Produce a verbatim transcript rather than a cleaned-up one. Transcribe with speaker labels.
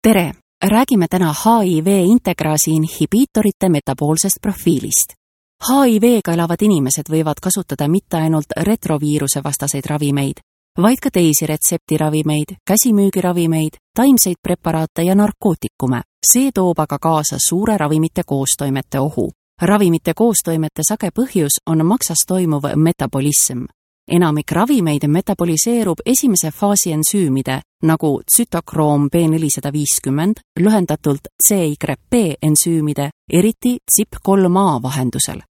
Speaker 1: Tere! Räägime täna H I V integraasi inhibiitorite metaboolsest profiilist. H I V-ga elavad inimesed võivad kasutada mitte ainult retroviiruse vastaseid ravimeid, vaid ka teisi retseptiravimeid, käsimüügiravimeid, taimseid preparaate ja narkootikume. See toob aga kaasa suure ravimite koostoimete ohu. Ravimite koostoimete sage põhjus on maksas toimuv metabolism. Enamik ravimeid metaboliseerub esimese faasi ensüümide, nagu tsütokroom B nelisada viiskümmend, lühendatult C Y P ensüümide, eriti C Y P kolm A vahendusel.